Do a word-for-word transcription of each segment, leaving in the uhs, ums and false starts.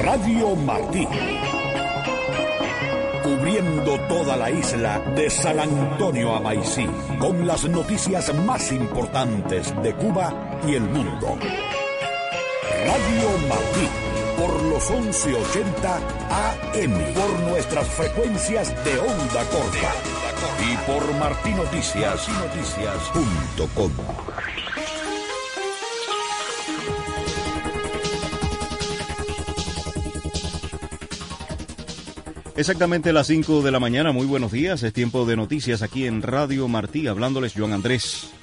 Radio Martí. Cubriendo toda la isla de San Antonio a Maicí, con las noticias más importantes de Cuba y el mundo. Radio Martí, por los once ochenta A M, por nuestras frecuencias de onda corta y por martinoticias punto com. Exactamente las cinco de la mañana, muy buenos días, es tiempo de noticias aquí en Radio Martí, hablándoles Joan Andrés.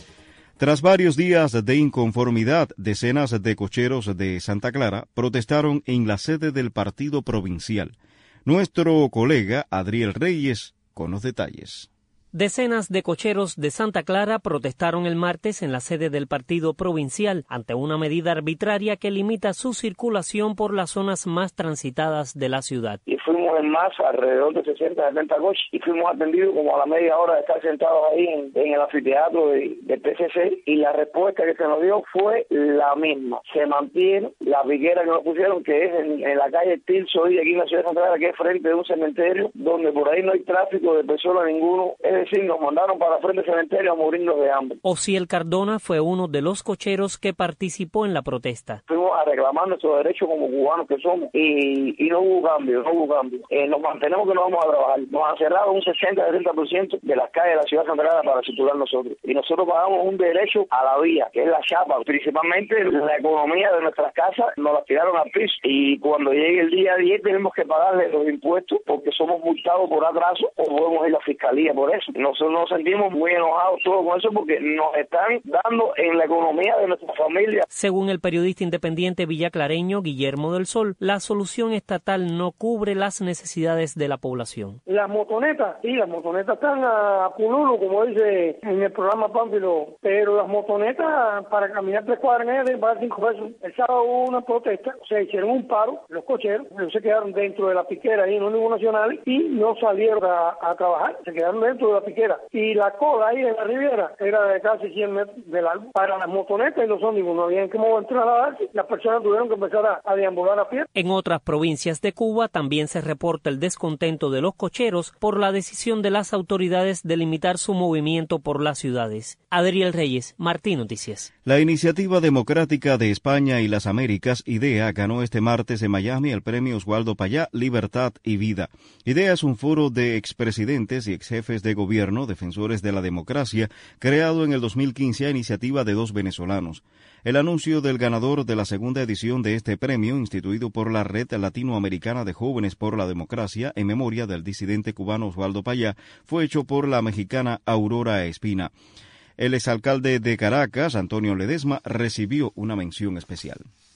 Tras varios días de inconformidad, decenas de cocheros de Santa Clara protestaron en la sede del partido provincial. Nuestro colega Adriel Reyes con los detalles. Decenas de cocheros de Santa Clara protestaron el martes en la sede del partido provincial ante una medida arbitraria que limita su circulación por las zonas más transitadas de la ciudad. Y fuimos en masa, alrededor de sesenta, setenta coches, y fuimos atendidos como a la media hora de estar sentados ahí en, en el anfiteatro de, de P C C, y la respuesta que se nos dio fue la misma. Se mantiene la piquera que nos pusieron, que es en, en la calle Tirso, y aquí en la ciudad de Santa Clara, que es frente de un cementerio, donde por ahí no hay tráfico de personas ninguno. Es decir, nos mandaron para frente del cementerio a morirnos de hambre. Osiel Cardona fue uno de los cocheros que participó en la protesta. Fuimos a reclamar nuestros derechos como cubanos que somos y, y no hubo cambio, no hubo cambio. Eh, nos mantenemos que no vamos a trabajar. Nos han cerrado un sesenta a setenta por ciento de las calles de la ciudad de Santa Clara para circular nosotros. Y nosotros pagamos un derecho a la vía, que es la chapa. Principalmente la economía de nuestras casas nos la tiraron al piso. Y cuando llegue el día diez tenemos que pagarle los impuestos porque somos multados por atraso o podemos ir a la fiscalía por eso. Nosotros nos sentimos muy enojados todos con eso porque nos están dando en la economía de nuestra familia. Según el periodista independiente villaclareño Guillermo del Sol, la solución estatal no cubre las necesidades de la población. Las motonetas, sí, las motonetas están a pululo, como dice en el programa Pánfilo, pero las motonetas para caminar tres cuadras y media deben pagar cinco pesos. El sábado hubo una protesta, se hicieron un paro, los cocheros, pero se quedaron dentro de la piquera ahí en los Univos Nacionales y no salieron a, a trabajar, se quedaron dentro de la piquera. Y la cola ahí en la Riviera era de casi cien metros de largo. Para las motonetas y los ómnibus no había en qué modo trasladarse, las personas tuvieron que empezar a, a deambular a pie. En otras provincias de Cuba también se reporta el descontento de los cocheros por la decisión de las autoridades de limitar su movimiento por las ciudades. Adriel Reyes, Martí Noticias. La Iniciativa Democrática de España y las Américas, IDEA, ganó este martes en Miami el premio Oswaldo Payá, Libertad y Vida. IDEA es un foro de expresidentes y exjefes de gobierno, defensores de la democracia, creado en el dos mil quince a iniciativa de dos venezolanos. El anuncio del ganador de la segunda edición de este premio, instituido por la Red Latinoamericana de Jóvenes por la Democracia, en memoria del disidente cubano Oswaldo Payá, fue hecho por la mexicana Aurora Espina. El exalcalde de Caracas, Antonio Ledesma, recibió una mención especial.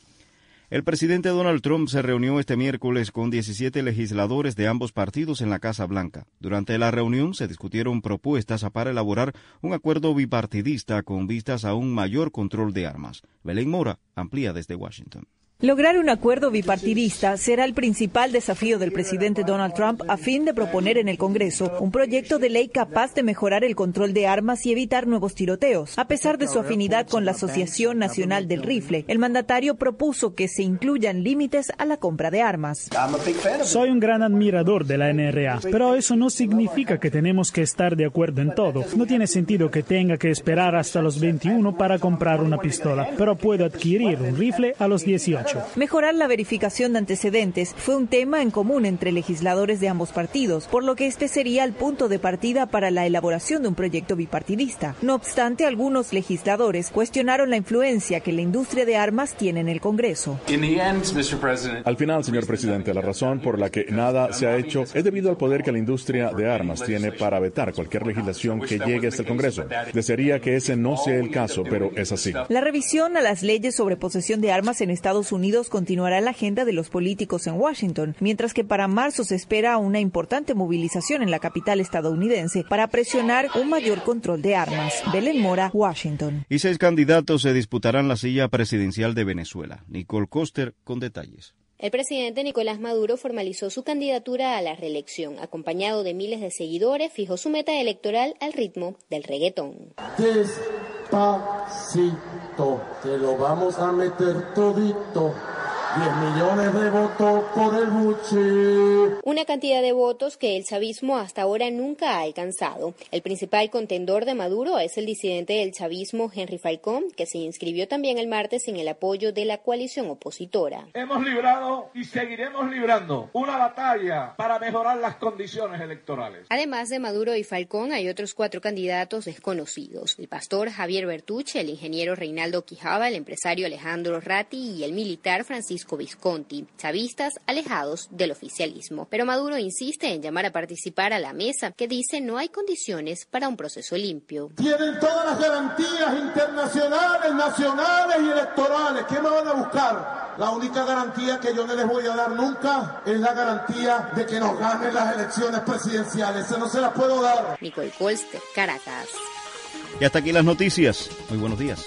El presidente Donald Trump se reunió este miércoles con diecisiete legisladores de ambos partidos en la Casa Blanca. Durante la reunión se discutieron propuestas para elaborar un acuerdo bipartidista con vistas a un mayor control de armas. Belén Mora amplía desde Washington. Lograr un acuerdo bipartidista será el principal desafío del presidente Donald Trump a fin de proponer en el Congreso un proyecto de ley capaz de mejorar el control de armas y evitar nuevos tiroteos. A pesar de su afinidad con la Asociación Nacional del Rifle, el mandatario propuso que se incluyan límites a la compra de armas. Soy un gran admirador de la N R A, pero eso no significa que tenemos que estar de acuerdo en todo. No tiene sentido que tenga que esperar hasta los veintiuno para comprar una pistola, pero puedo adquirir un rifle a los dieciocho. Mejorar la verificación de antecedentes fue un tema en común entre legisladores de ambos partidos, por lo que este sería el punto de partida para la elaboración de un proyecto bipartidista. No obstante, algunos legisladores cuestionaron la influencia que la industria de armas tiene en el Congreso. Al final, señor presidente, la razón por la que nada se ha hecho es debido al poder que la industria de armas tiene para vetar cualquier legislación que llegue hasta el Congreso. Desearía que ese no sea el caso, pero es así. La revisión a las leyes sobre posesión de armas en Estados Unidos continuará la agenda de los políticos en Washington, mientras que para marzo se espera una importante movilización en la capital estadounidense para presionar un mayor control de armas. Belén Mora, Washington. Y seis candidatos se disputarán la silla presidencial de Venezuela. Nicole Koster con detalles. El presidente Nicolás Maduro formalizó su candidatura a la reelección. Acompañado de miles de seguidores, fijó su meta electoral al ritmo del reggaetón. Despacito, te lo vamos a meter todito. diez millones de votos por el buche. Una cantidad de votos que el chavismo hasta ahora nunca ha alcanzado. El principal contendor de Maduro es el disidente del chavismo Henry Falcón, que se inscribió también el martes en el apoyo de la coalición opositora. Hemos librado y seguiremos librando una batalla para mejorar las condiciones electorales. Además de Maduro y Falcón, hay otros cuatro candidatos desconocidos: el pastor Javier Bertucci, el ingeniero Reinaldo Quijada, el empresario Alejandro Ratti y el militar Francisco Visconti, chavistas alejados del oficialismo. Pero Maduro insiste en llamar a participar a la mesa, que dice no hay condiciones para un proceso limpio. Tienen todas las garantías internacionales, nacionales y electorales. ¿Qué me van a buscar? La única garantía que yo no les voy a dar nunca es la garantía de que nos ganen las elecciones presidenciales. Eso no se las puedo dar. Nicole Colster, Caracas. Y hasta aquí las noticias. Muy buenos días.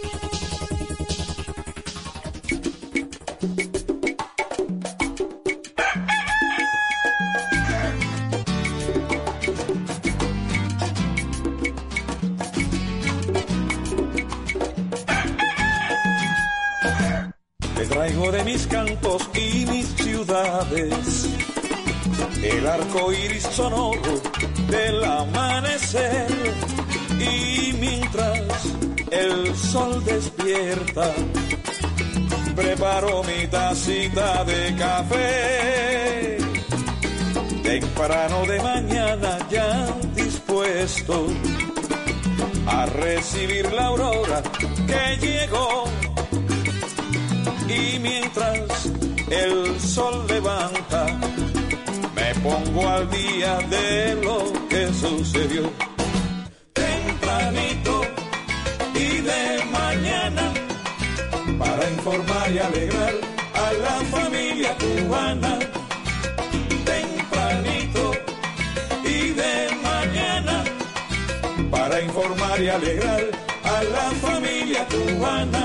Te traigo de mis cantos y mis ciudades el arco iris sonoro del amanecer, y mientras el sol despierta preparo mi tacita de café, temprano de mañana ya dispuesto a recibir la aurora que llegó. Y mientras el sol levanta, me pongo al día de lo que sucedió. Tempranito y de mañana, para informar y alegrar a la familia cubana. Tempranito y de mañana, para informar y alegrar a la familia cubana.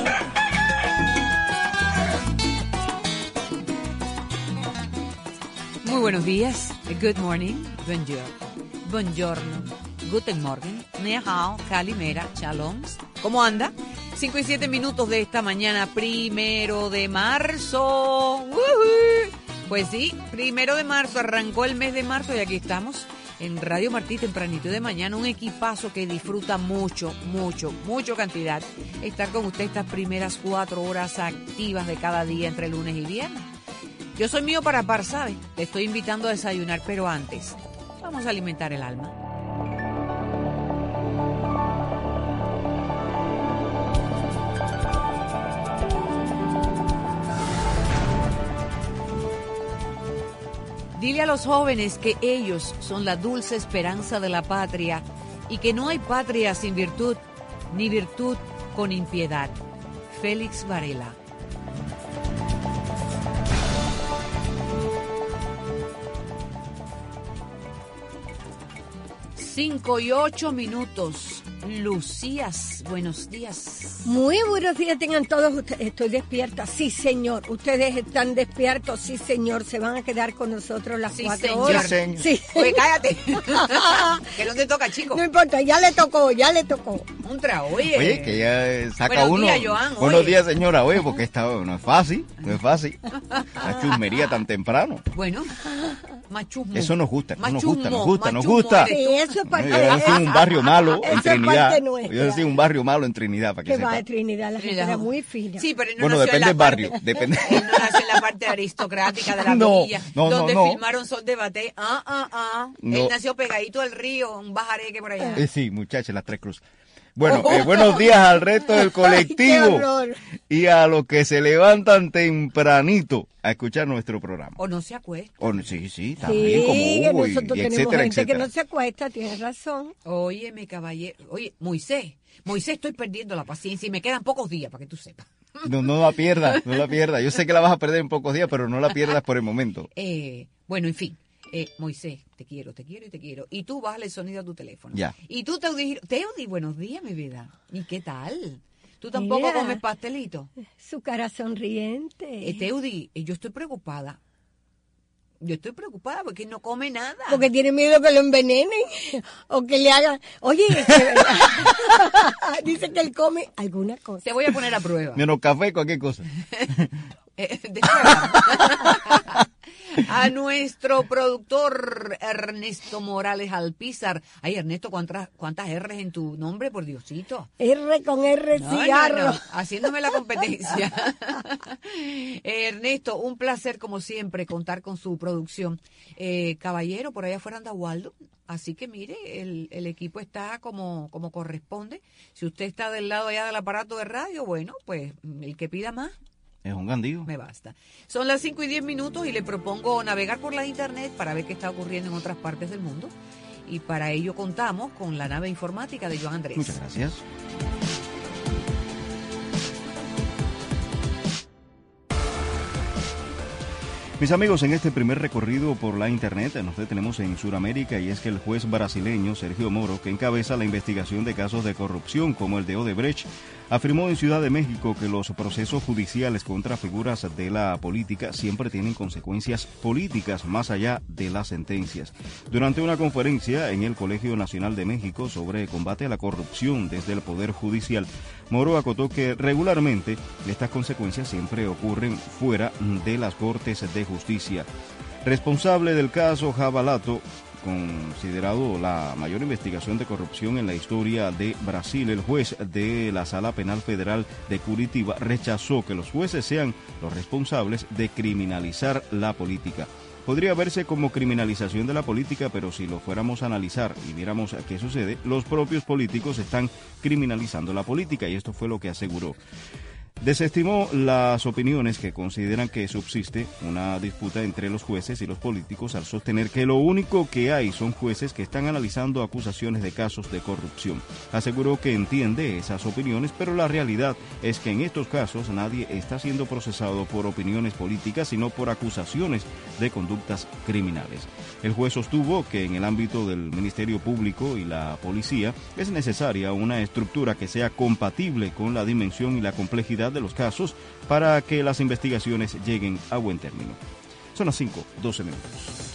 Muy buenos días, good morning, bonjour, buongiorno, guten morgen, ni hao, calimera, shalom. ¿Cómo anda? Cinco y siete minutos de esta mañana, primero de marzo. ¡Woohoo! Pues sí, primero de marzo, arrancó el mes de marzo y aquí estamos en Radio Martí tempranito de mañana, un equipazo que disfruta mucho, mucho, mucho cantidad estar con usted estas primeras cuatro horas activas de cada día entre lunes y viernes. Yo soy mío para par, ¿sabes? Te estoy invitando a desayunar, pero antes, vamos a alimentar el alma. Dile a los jóvenes que ellos son la dulce esperanza de la patria y que no hay patria sin virtud, ni virtud con impiedad. Félix Varela. Cinco y ocho minutos. Lucías, buenos días. Muy buenos días tengan todos ustedes. Estoy despierta, sí señor. Ustedes están despiertos, sí señor. Se van a quedar con nosotros las sí, cuatro señor. horas. Sí, señor. Sí. Oye, cállate. Que no te toca, chico. No importa, ya le tocó, ya le tocó. Contra, oye. Oye, que ya saca buenos uno. Días, Joan, buenos oye. días, señora. Oye, porque esta no es fácil, no es fácil. La chusmería tan temprano. Bueno, machismo. Eso nos gusta, eso nos Machusmo, gusta, nos gusta, nos machusmo gusta. Sí, eso es parte Yo nací en un barrio malo en Eso es Trinidad. parte nuestra. Yo nací en un barrio malo en Trinidad, para que, Que sepa. va de Trinidad, la gente Trinidad. era muy fina. Sí, pero él no Bueno, nació en depende la del barrio, parte- depende. Él no nació en la parte aristocrática de la No, villa, no, no, donde no. filmaron Sol de Baté. Ah, ah, ah. No. Él nació pegadito al río, un bajareque por allá. Eh, sí, muchachos, las tres cruces. Bueno, eh, buenos días al resto del colectivo Ay, qué horror. y a los que se levantan tempranito a escuchar nuestro programa. O no se acuesta. O no- sí, sí, también Sí, como que Hugo y, nosotros y tenemos etcétera, gente etcétera. que no se acuesta, tienes razón. Oye, mi caballero. Oye, Moisés. Moisés, estoy perdiendo la paciencia y me quedan pocos días para que tú sepas. No, no la pierdas, no la pierdas. Yo sé que la vas a perder en pocos días, pero no la pierdas por el momento. Eh, bueno, en fin. Eh, Moisés, te quiero, te quiero y te quiero. Y tú bájale el sonido a tu teléfono. Ya. Y tú, Teudi, Teudi, buenos días, mi vida. ¿Y qué tal? ¿Tú tampoco Mira. comes pastelito? Su cara sonriente. Eh, Teudi, eh, yo estoy preocupada. Yo estoy preocupada porque no come nada. Porque tiene miedo que lo envenenen o que le hagan... Oye, dice que él come alguna cosa. Te voy a poner a prueba. Menos café, cualquier cosa. A nuestro productor Ernesto Morales Alpizar. Ay, Ernesto, ¿cuántas, cuántas R's en tu nombre, por Diosito? R con R, no, cigarro. No, no, haciéndome la competencia. eh, Ernesto, un placer como siempre contar con su producción. Eh, caballero, por allá afuera anda Waldo. Así que mire, el, el equipo está como, como corresponde. Si usted está del lado allá del aparato de radio, bueno, pues el que pida más. Es un gandío. Me basta. Son las cinco y diez minutos y le propongo navegar por la internet para ver qué está ocurriendo en otras partes del mundo. Y para ello contamos con la nave informática de Joan Andrés. Muchas gracias. Mis amigos, en este primer recorrido por la internet nos detenemos en Sudamérica y es que el juez brasileño Sergio Moro, que encabeza la investigación de casos de corrupción como el de Odebrecht, afirmó en Ciudad de México que los procesos judiciales contra figuras de la política siempre tienen consecuencias políticas más allá de las sentencias. Durante una conferencia en el Colegio Nacional de México sobre combate a la corrupción desde el Poder Judicial, Moro acotó que regularmente estas consecuencias siempre ocurren fuera de las Cortes de Justicia. Responsable del caso Javalato, considerado la mayor investigación de corrupción en la historia de Brasil, el juez de la Sala Penal Federal de Curitiba rechazó que los jueces sean los responsables de criminalizar la política. Podría verse como criminalización de la política, pero si lo fuéramos a analizar y viéramos qué sucede, los propios políticos están criminalizando la política, y esto fue lo que aseguró. Desestimó las opiniones que consideran que subsiste una disputa entre los jueces y los políticos al sostener que lo único que hay son jueces que están analizando acusaciones de casos de corrupción. Aseguró que entiende esas opiniones, pero la realidad es que en estos casos nadie está siendo procesado por opiniones políticas, sino por acusaciones de conductas criminales. El juez sostuvo que en el ámbito del Ministerio Público y la policía es necesaria una estructura que sea compatible con la dimensión y la complejidad de los casos para que las investigaciones lleguen a buen término. Son las cinco, doce minutos.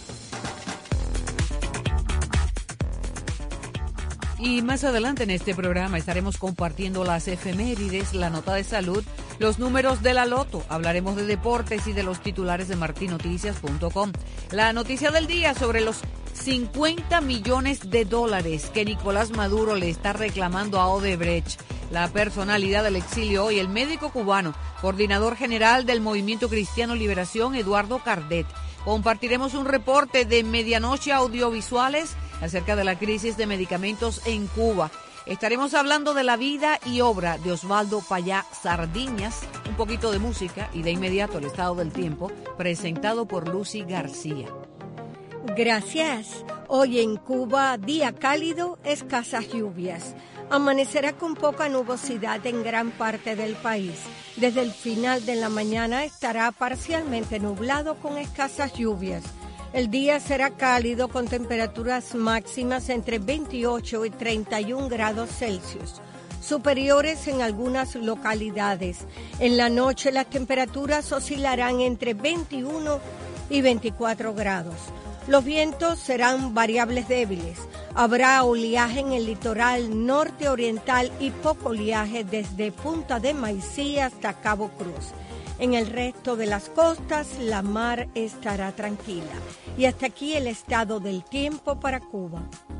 Y más adelante en este programa estaremos compartiendo las efemérides, la nota de salud, los números de la loto. Hablaremos de deportes y de los titulares de martin noticias punto com. La noticia del día sobre los cincuenta millones de dólares que Nicolás Maduro le está reclamando a Odebrecht. La personalidad del exilio hoy, el médico cubano, coordinador general del Movimiento Cristiano Liberación, Eduardo Cardet. Compartiremos un reporte de Medianoche Audiovisuales acerca de la crisis de medicamentos en Cuba. Estaremos hablando de la vida y obra de Osvaldo Payá Sardiñas, un poquito de música y de inmediato el estado del tiempo, presentado por Lucy García. Gracias. Hoy en Cuba, día cálido, escasas lluvias. Amanecerá con poca nubosidad en gran parte del país. Desde el final de la mañana estará parcialmente nublado con escasas lluvias. El día será cálido con temperaturas máximas entre veintiocho y treinta y un grados Celsius, superiores en algunas localidades. En la noche las temperaturas oscilarán entre veintiuno y veinticuatro grados. Los vientos serán variables débiles. Habrá oleaje en el litoral norte oriental y poco oleaje desde Punta de Maicí hasta Cabo Cruz. En el resto de las costas, la mar estará tranquila. Y hasta aquí el estado del tiempo para Cuba.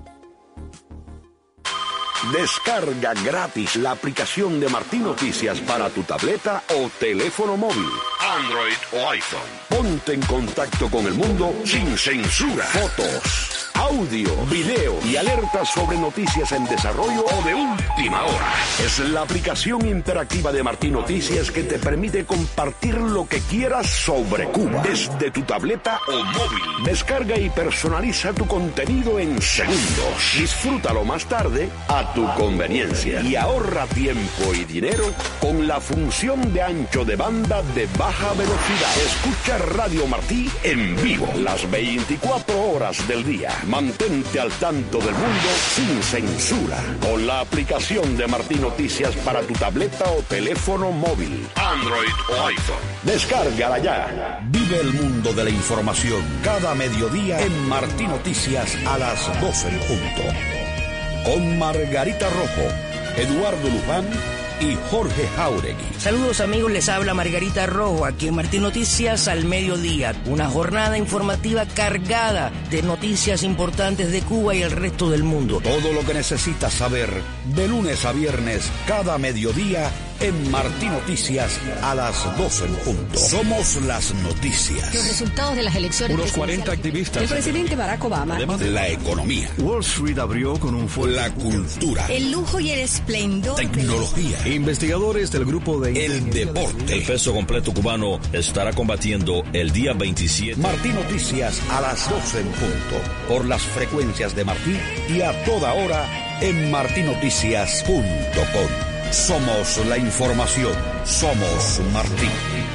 Descarga gratis la aplicación de Martín Noticias para tu tableta o teléfono móvil, Android o iPhone. Ponte en contacto con el mundo sin censura. Fotos, audio, video y alertas sobre noticias en desarrollo o de última hora. Es la aplicación interactiva de Martín Noticias que te permite compartir lo que quieras sobre Cuba desde tu tableta o móvil. Descarga y personaliza tu contenido en segundos. Disfrútalo más tarde a tu conveniencia y ahorra tiempo y dinero con la función de ancho de banda de baja velocidad. Escucha Radio Martí en vivo las veinticuatro horas del día. Mantente al tanto del mundo sin censura con la aplicación de Martín Noticias para tu tableta o teléfono móvil, Android o iPhone. Descárgala ya. Vive el mundo de la información cada mediodía en Martín Noticias a las doce en punto. Con Margarita Rojo, Eduardo Luján y Jorge Jauregui. Saludos amigos, les habla Margarita Rojo, aquí en Martín Noticias al mediodía. Una jornada informativa cargada de noticias importantes de Cuba y el resto del mundo. Todo lo que necesitas saber de lunes a viernes cada mediodía en Martín Noticias a las doce en punto. Somos las noticias. Los resultados de las elecciones. Unos cuarenta activistas. El presidente Barack Obama. Además de la economía. Wall Street abrió con un fuerte. La cultura. El lujo y el esplendor. Tecnología. De... Investigadores del grupo de... El deporte. El peso completo cubano estará combatiendo el día veintisiete. Martín Noticias a las doce en punto. Por las frecuencias de Martín y a toda hora en martín noticias punto com. Somos la información. Somos Martín.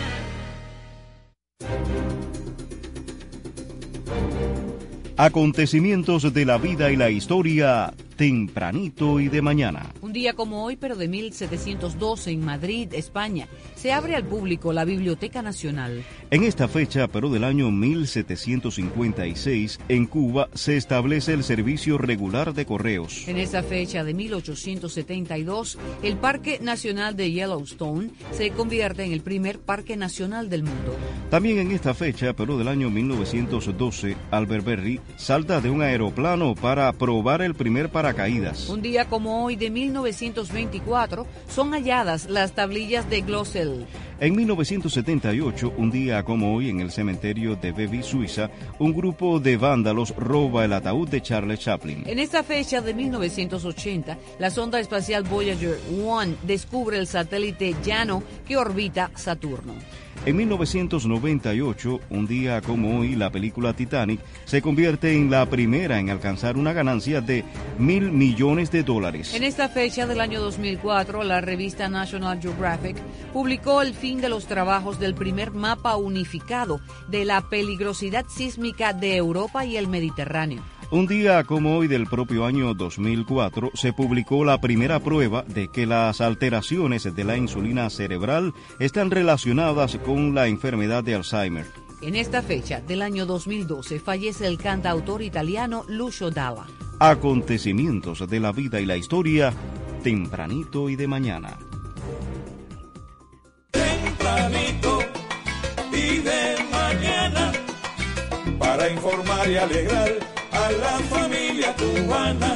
Acontecimientos de la vida y la historia tempranito y de mañana. Un día como hoy, pero de mil setecientos doce, en Madrid, España, se abre al público la Biblioteca Nacional. En esta fecha, pero del año mil setecientos cincuenta y seis, en Cuba se establece el servicio regular de correos. En esa fecha de mil ochocientos setenta y dos, el Parque Nacional de Yellowstone se convierte en el primer parque nacional del mundo. También en esta fecha, pero del año mil novecientos doce, Albert Berry salta de un aeroplano para probar el primer paracaídas. Un día como hoy de mil novecientos veinticuatro son halladas las tablillas de Glossel. En mil novecientos setenta y ocho, un día como hoy, en el cementerio de Vevey, Suiza, un grupo de vándalos roba el ataúd de Charles Chaplin. En esta fecha de mil novecientos ochenta, la sonda espacial Voyager uno descubre el satélite llano que orbita Saturno. En mil novecientos noventa y ocho, un día como hoy, la película Titanic se convierte en la primera en alcanzar una ganancia de mil millones de dólares. En esta fecha del año dos mil cuatro, la revista National Geographic publicó el fin de los trabajos del primer mapa unificado de la peligrosidad sísmica de Europa y el Mediterráneo. Un día como hoy del propio año dos mil cuatro se publicó la primera prueba de que las alteraciones de la insulina cerebral están relacionadas con la enfermedad de Alzheimer. En esta fecha del año dos mil doce fallece el cantautor italiano Lucio Dalla. Acontecimientos de la vida y la historia, tempranito y de mañana. Tempranito y de mañana, para informar y alegrar a la familia cubana.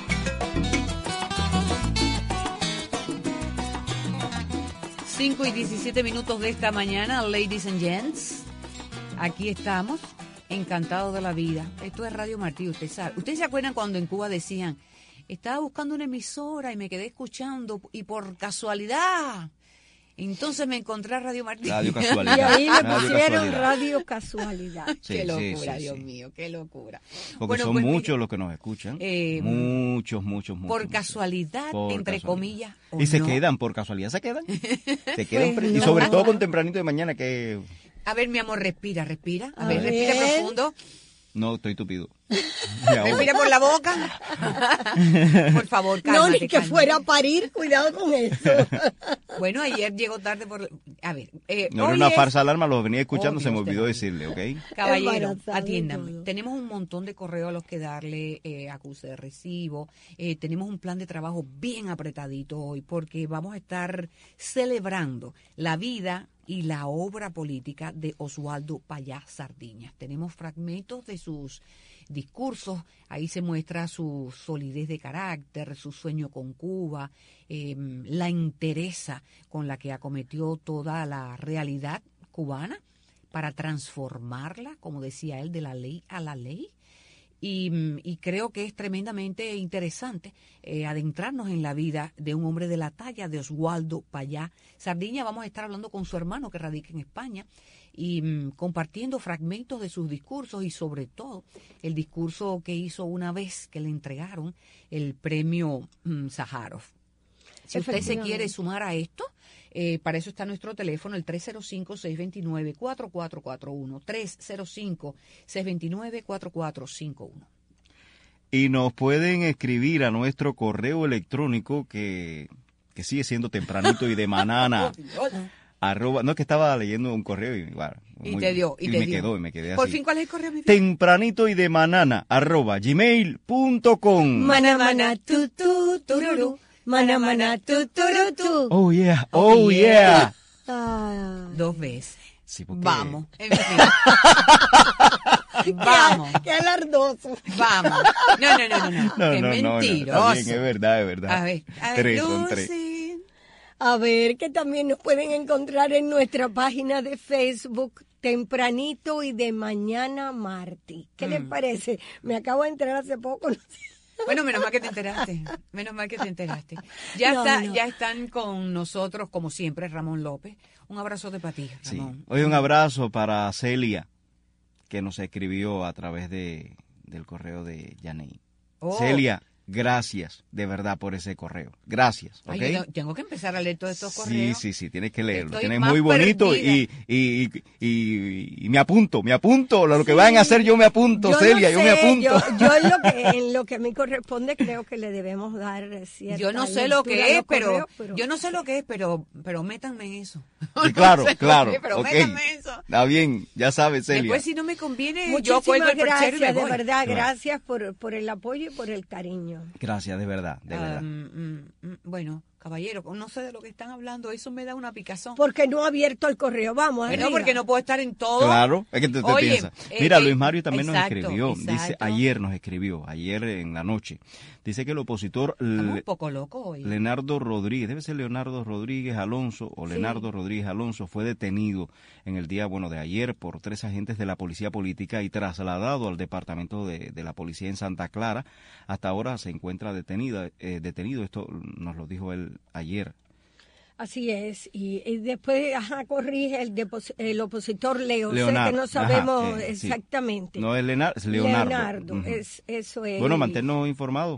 cinco y diecisiete minutos de esta mañana, ladies and gents. Aquí estamos, encantados de la vida. Esto es Radio Martí, usted sabe. ¿Ustedes se acuerdan cuando en Cuba decían, estaba buscando una emisora y me quedé escuchando y por casualidad... Entonces me encontré a Radio Martí. Radio Casualidad. Y ahí le Radio pusieron Casualidad. Radio Casualidad. Sí, qué locura, sí, sí, Dios sí. mío, qué locura. Porque Bueno, son pues, muchos mire, los que nos escuchan. eh, muchos, muchos, muchos. Por muchos. casualidad, Por entre casualidad. comillas. ¿o Y se no? quedan, por casualidad se quedan. Se quedan. Pues pre- Y no. sobre todo con tempranito de mañana que... A ver, mi amor, respira, respira. A, A ver, ver. respira profundo. No, estoy tupido. Me ahogo. Respira por la boca. Por favor, cálmate. No, ni que cálmate. fuera a parir, cuidado con eso. Bueno, ayer llegó tarde por... A ver, eh, No era hoy una es- farsa alarma, los venía escuchando, Obvio, se me usted olvidó no. decirle, ¿ok? Caballero, Embarazado y atiéndame. todo. Tenemos un montón de correos a los que darle eh, acuse de recibo. Eh, tenemos un plan de trabajo bien apretadito hoy porque vamos a estar celebrando la vida y la obra política de Oswaldo Payá Sardiñas. Tenemos fragmentos de sus discursos, ahí se muestra su solidez de carácter, su sueño con Cuba, eh, la entereza con la que acometió toda la realidad cubana para transformarla, como decía él, de la ley a la ley. Y, y creo que es tremendamente interesante eh, adentrarnos en la vida de un hombre de la talla de Oswaldo Payá Sardiñas. Vamos a estar hablando con su hermano que radica en España y mm, compartiendo fragmentos de sus discursos y sobre todo el discurso que hizo una vez que le entregaron el premio mm, Sájarov. Si usted se quiere sumar a esto, eh, para eso está nuestro teléfono, el tres cero cinco, seis dos nueve, cuatro cuatro cuatro uno, tres cero cinco, seis dos nueve, cuatro cuatro cinco uno. Y nos pueden escribir a nuestro correo electrónico que, que sigue siendo tempranito y de manana. Arroba, no, es que estaba leyendo un correo y, bueno, y muy, te dio, y, y te me dio. quedó, y me quedé Por así. fin, ¿cuál es el correo? Mi Tempranito y de manana, arroba gmail punto com. Mana, mana, tu, tu, tururú. Mana, mana, tu, turu, tu. Oh, yeah, oh, yeah. Ah. Dos veces. Sí, porque... Vamos, en fin. Vamos. Qué, qué alardoso. Vamos. No, no, no, no, no. No, Qué no, no, mentiroso. no, está bien, es verdad, es verdad. A ver, a ver, tres, son tres. Lucy. A ver, que también nos pueden encontrar en nuestra página de Facebook, Tempranito y de Mañana Marti. ¿Qué Mm. les parece? Me acabo de enterar hace poco. No sé. Bueno, menos mal que te enteraste. Menos mal que te enteraste. Ya, No, está, no. ya están con nosotros, como siempre, Ramón López. Un abrazo de para ti, Sí. Ramón. Hoy un abrazo para Celia, que nos escribió a través de del correo de Yanei. Oh. Celia, gracias de verdad por ese correo. Gracias, ¿ok? Ay, yo tengo que empezar a leer todos estos Sí, correos. sí, sí, tienes que leerlo. Estoy Tienes más muy bonito y, perdida. y, y, y, y me apunto, me apunto. Lo que vayan a hacer yo me apunto, Yo Celia, no yo me sé, apunto. Yo, yo en, lo que, en lo que a mí corresponde creo que le debemos dar cierta Yo no sé lo lectura que a es, los pero, correos, pero yo no sé lo que es, pero, pero métanme en eso. Sí, claro, No sé lo claro. que es, pero Ok. métanme en eso. Está bien, ya sabes, Celia. Después, si no me conviene, yo Muchísimas cuelgo el perchero y me gracias, de voy. verdad, Claro. gracias por, por el apoyo y por el cariño. Gracias, de verdad, de verdad. Ah, mm, mm, mm, bueno, caballero, no sé de lo que están hablando, eso me da una picazón. Porque no ha abierto el correo, vamos. Bueno, arriba. porque no puedo estar en todo. Claro, es que te, te Oye, piensas. eh, Mira, eh, Luis Mario también exacto, nos escribió, dice, exacto. ayer nos escribió, ayer en la noche, dice que el opositor Estamos un Le- poco locos hoy. Leonardo Rodríguez, debe ser Leonardo Rodríguez Alonso o Sí. Leonardo Rodríguez Alonso, fue detenido en el día, bueno, de ayer por tres agentes de la policía política y trasladado al departamento de, de la policía en Santa Clara. Hasta ahora se encuentra detenida, eh, detenido, esto nos lo dijo él ayer. Así es, y, y después ajá, corrige el, depos- el opositor Leo, Leonardo, sé que no sabemos ajá, eh, sí. exactamente. No es Leonardo, es Leonardo. Leonardo, Ujú. es, eso es. Bueno, manténnos informados.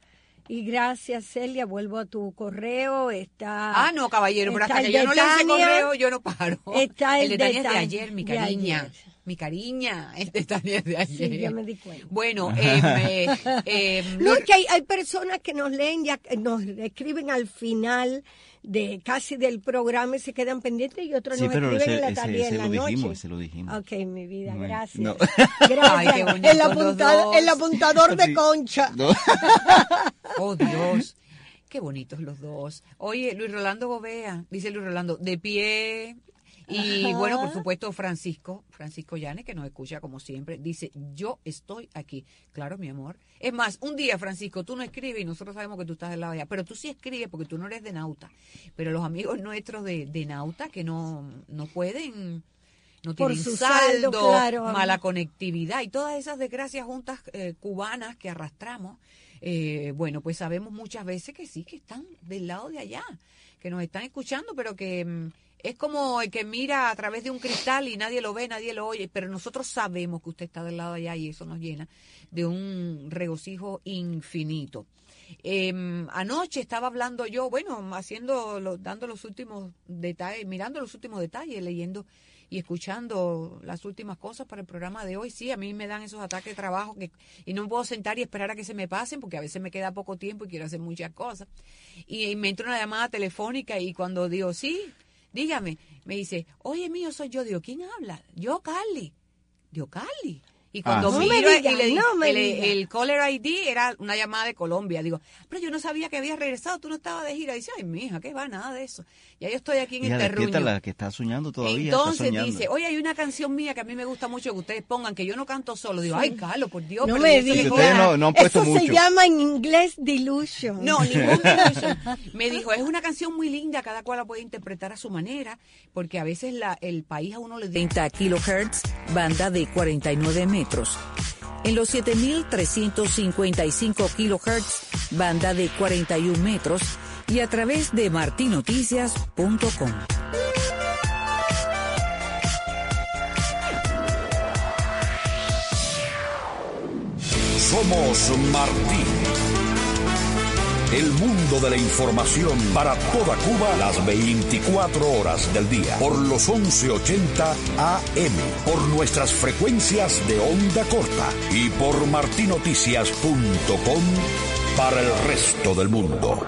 Y gracias, Celia, vuelvo a tu correo, está... Ah, no, caballero, pero está hasta el que yo no de lea ese Tania, correo, yo no paro. Está el el de Tania es de Tania ayer, mi de cariña. ayer. Mi cariña, el de Tania es de ayer. Sí, ya me di cuenta. Bueno, eh, eh, eh, No, es que hay, hay personas que nos leen, ya nos escriben al final de casi del programa y se quedan pendientes y otros Sí, nos pero escriben ese, en la ese, tarea ese en la lo dijimos, noche. ese lo dijimos. Ok, mi vida, Bueno, gracias. no. Gracias. Ay, qué bonitos el, los apuntado- dos. el apuntador de Sí. Concha. No. Oh, Dios. Qué bonitos los dos. Oye, Luis Rolando Gobea, dice Luis Rolando, de pie. Y Ajá. bueno, por supuesto, Francisco, Francisco Llanes, que nos escucha como siempre, dice, yo estoy aquí. Claro, mi amor. Es más, un día, Francisco, tú no escribes y nosotros sabemos que tú estás del lado de allá, pero tú sí escribes porque tú no eres de Nauta. Pero los amigos nuestros de, de Nauta que no, no pueden, no Por tienen su saldo, saldo, claro. mala conectividad y todas esas desgracias juntas eh, cubanas que arrastramos. Eh, bueno, pues sabemos muchas veces que sí, que están del lado de allá, que nos están escuchando, pero que mm, es como el que mira a través de un cristal y nadie lo ve, nadie lo oye, pero nosotros sabemos que usted está del lado de allá y eso nos llena de un regocijo infinito. Eh, anoche estaba hablando yo, bueno, haciendo, lo- dando los últimos detalles, mirando los últimos detalles, leyendo y escuchando las últimas cosas para el programa de hoy. Sí, a mí me dan esos ataques de trabajo que, y no me puedo sentar y esperar a que se me pasen porque a veces me queda poco tiempo y quiero hacer muchas cosas. Y, y me entra una llamada telefónica y cuando digo, sí, dígame, me dice, oye, mío, soy yo. Digo, ¿quién habla? Yo, Carly. Digo, Carly. Y cuando Ah, sí. miro No me y diga, le di- no me el, diga. el caller I D era una llamada de Colombia. Digo, pero yo no sabía que habías regresado, tú no estabas de gira. Dice, ay, mija, ¿qué va? Nada de eso. Ya yo estoy aquí en Hija, el despierta terruño. la que está soñando todavía. está Entonces soñando. dice, oye, hay una canción mía que a mí me gusta mucho que ustedes pongan, que yo no canto solo. Digo, Sí. ay, Carlos, por Dios. No pero me yo sé que digas. Ustedes no, no han puesto Eso mucho. se llama en inglés delusion. No, ningún delusion. Me dijo, es una canción muy linda, cada cual la puede interpretar a su manera, porque a veces la, el país a uno le treinta kilohertz, banda de cuarenta y nueve metros. En los siete mil trescientos cincuenta y cinco kilohertz, banda de cuarenta y un metros, y a través de martinoticias punto com. Somos Martín. El mundo de la información para toda Cuba las veinticuatro horas del día. Por los once ochenta A M, por nuestras frecuencias de onda corta y por martinoticias punto com para el resto del mundo.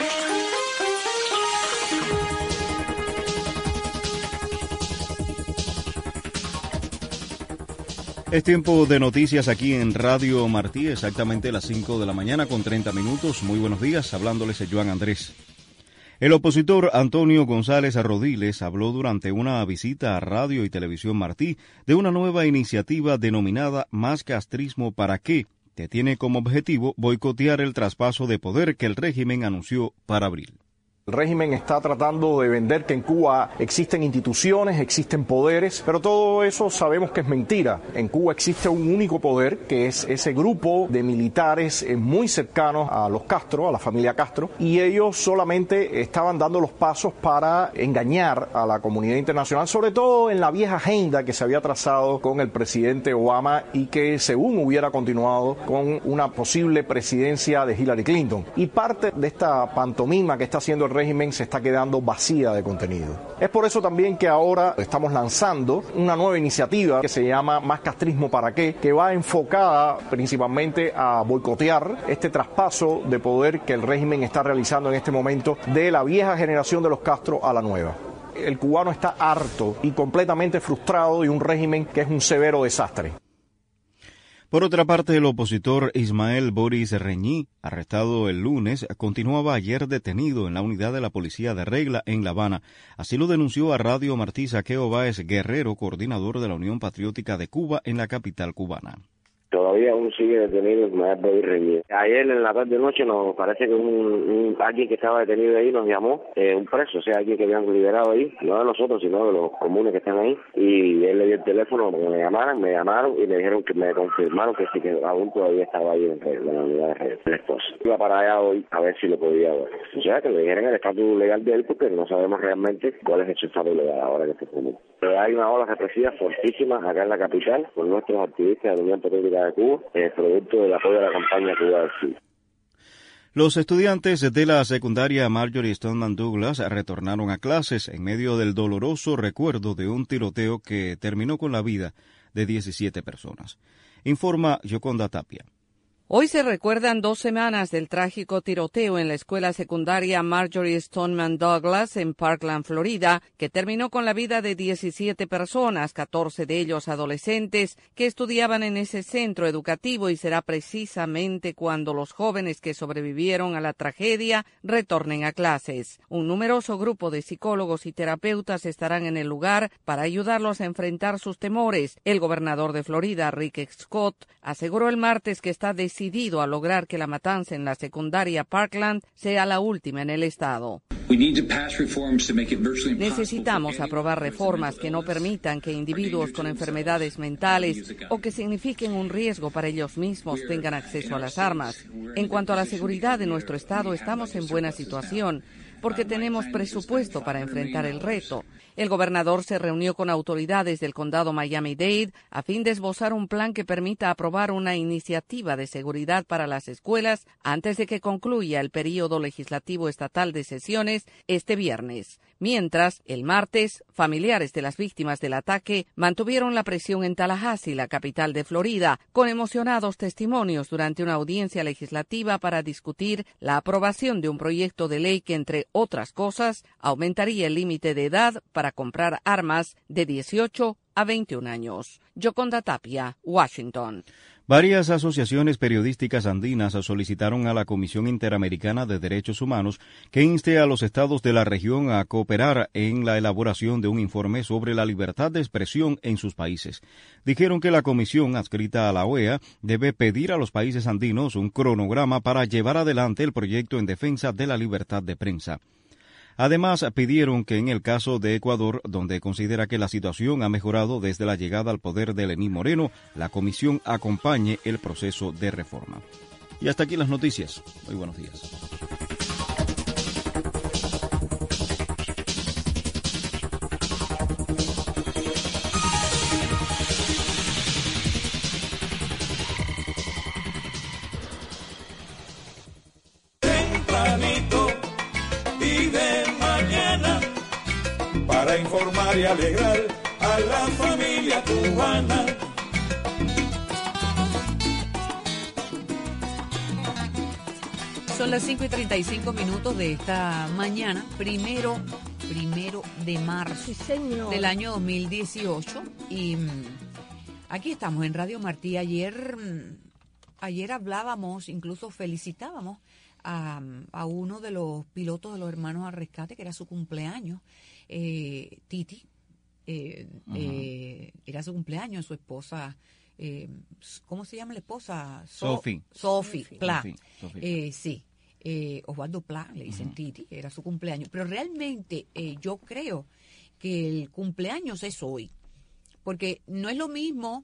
Es tiempo de noticias aquí en Radio Martí, exactamente las cinco de la mañana con treinta minutos. Muy buenos días, hablándoles Joan Andrés. El opositor Antonio González Arrodiles habló durante una visita a Radio y Televisión Martí de una nueva iniciativa denominada Más Castrismo para qué, que tiene como objetivo boicotear el traspaso de poder que el régimen anunció para abril. El régimen está tratando de vender que en Cuba existen instituciones, existen poderes, pero todo eso sabemos que es mentira. En Cuba existe un único poder, que es ese grupo de militares muy cercanos a los Castro, a la familia Castro, y ellos solamente estaban dando los pasos para engañar a la comunidad internacional, sobre todo en la vieja agenda que se había trazado con el presidente Obama y que según hubiera continuado con una posible presidencia de Hillary Clinton. Y parte de esta pantomima que está haciendo el régimen se está quedando vacía de contenido. Es por eso también que ahora estamos lanzando una nueva iniciativa que se llama Más Castrismo para qué, que va enfocada principalmente a boicotear este traspaso de poder que el régimen está realizando en este momento de la vieja generación de los Castro a la nueva. El cubano está harto y completamente frustrado de un régimen que es un severo desastre. Por otra parte, el opositor Ismael Boris Reñí, arrestado el lunes, continuaba ayer detenido en la unidad de la Policía de Regla en La Habana. Así lo denunció a Radio Martí Saqueo Báez Guerrero, coordinador de la Unión Patriótica de Cuba en la capital cubana. Todavía aún sigue detenido Ismael Boris Reñí. Ayer en la tarde noche nos parece que un, un alguien que estaba detenido ahí nos llamó, eh, un preso, o sea, alguien que habían liberado ahí, no de nosotros, sino de los comunes que están ahí, y él le dio el teléfono para que me llamaran, me llamaron y me dijeron que me confirmaron que sí, que aún todavía estaba ahí en, en la unidad de Regla, el esposo. Iba para allá hoy a ver si lo podía ver. O sea, que le dijeran el estatus legal de él, porque no sabemos realmente cuál es el estatus legal ahora que está común. Pero hay una ola represiva fortísima acá en la capital por nuestros activistas de la Unión Patriótica de Cuba, eh, producto del apoyo a la campaña Cuba del Sur. Los estudiantes de la secundaria Marjory Stoneman Douglas retornaron a clases en medio del doloroso recuerdo de un tiroteo que terminó con la vida de diecisiete personas. Informa Yoconda Tapia. Hoy se recuerdan dos semanas del trágico tiroteo en la escuela secundaria Marjory Stoneman Douglas en Parkland, Florida, que terminó con la vida de diecisiete personas, catorce de ellos adolescentes, que estudiaban en ese centro educativo, y será precisamente cuando los jóvenes que sobrevivieron a la tragedia retornen a clases. Un numeroso grupo de psicólogos y terapeutas estarán en el lugar para ayudarlos a enfrentar sus temores. El gobernador de Florida, Rick Scott, aseguró el martes que está decidido decidido a lograr que la matanza en la secundaria Parkland sea la última en el estado. Necesitamos aprobar reformas que no permitan que individuos con enfermedades mentales o que signifiquen un riesgo para ellos mismos tengan acceso a las armas. En cuanto a la seguridad de nuestro estado, estamos en buena situación porque tenemos presupuesto para enfrentar el reto. El gobernador se reunió con autoridades del condado Miami-Dade a fin de esbozar un plan que permita aprobar una iniciativa de seguridad para las escuelas antes de que concluya el período legislativo estatal de sesiones este viernes. Mientras, el martes, familiares de las víctimas del ataque mantuvieron la presión en Tallahassee, la capital de Florida, con emocionados testimonios durante una audiencia legislativa para discutir la aprobación de un proyecto de ley que, entre otras cosas, aumentaría el límite de edad para comprar armas de dieciocho a veintiún años. Yoconda Tapia, Washington. Varias asociaciones periodísticas andinas solicitaron a la Comisión Interamericana de Derechos Humanos que inste a los estados de la región a cooperar en la elaboración de un informe sobre la libertad de expresión en sus países. Dijeron que la comisión adscrita a la O E A debe pedir a los países andinos un cronograma para llevar adelante el proyecto en defensa de la libertad de prensa. Además, pidieron que en el caso de Ecuador, donde considera que la situación ha mejorado desde la llegada al poder de Lenín Moreno, la comisión acompañe el proceso de reforma. Y hasta aquí las noticias. Muy buenos días. para informar y alegrar a la familia cubana. Son las cinco y treinta y cinco minutos de esta mañana, primero, primero de marzo sí, señor. del año dos mil dieciocho. Y mmm, aquí estamos en Radio Martí. Ayer, mmm, ayer hablábamos, incluso felicitábamos a, a uno de los pilotos de los hermanos al rescate, que era su cumpleaños, eh, Titi. Eh, uh-huh. eh, era su cumpleaños, su esposa... Eh, ¿Cómo se llama la esposa? Sophie. Sophie Pla. Sophie. Eh, sí, eh, Osvaldo Pla, le dicen uh-huh. Titi, era su cumpleaños. Pero realmente eh, yo creo que el cumpleaños es hoy. Porque no es lo mismo...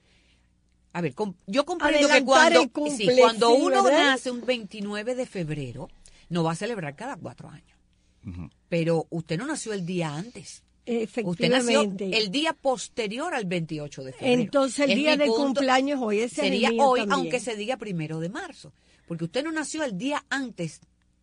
A ver, com, yo comprendo que cuando, cumple, sí, cuando sí, uno ¿verdad? nace un veintinueve de febrero, no va a celebrar cada cuatro años. Uh-huh. Pero usted no nació el día antes. Usted nació el día posterior al veintiocho de febrero. Entonces el es día de punto, cumpleaños hoy ese sería es hoy, también. Aunque se diga primero de marzo, porque usted no nació el día antes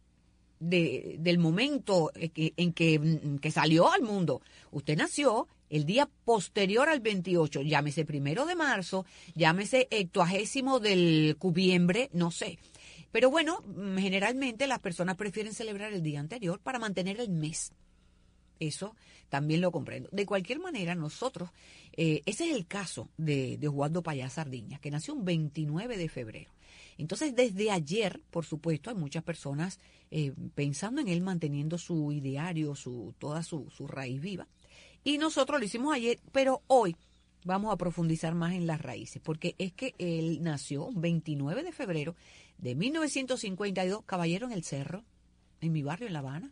de, del momento en que, en que, que salió al mundo. Usted nació el día posterior al veintiocho, llámese primero de marzo, llámese octuagésimo del cubiembre, no sé. Pero bueno, generalmente las personas prefieren celebrar el día anterior para mantener el mes. Eso también lo comprendo. De cualquier manera, nosotros, eh, ese es el caso de, de Osvaldo Payá Sardiñas, que nació un veintinueve de febrero. Entonces, desde ayer, por supuesto, hay muchas personas eh, pensando en él, manteniendo su ideario, su toda su, su raíz viva. Y nosotros lo hicimos ayer, pero hoy vamos a profundizar más en las raíces, porque es que él nació un veintinueve de febrero de mil novecientos cincuenta y dos, Caballero, en el Cerro, en mi barrio, en La Habana.